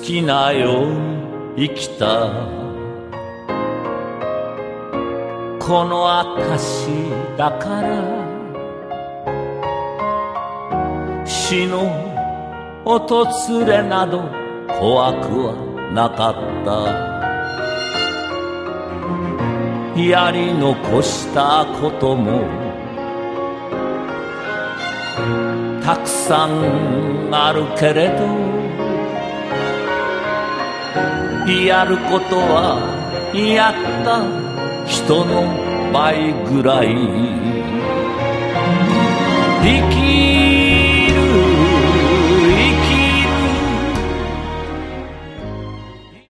きなように生きたこのあたしだから死の訪れなど怖くはなかったやり残したこともたくさんあるけれどやることはやった人の倍ぐらい生き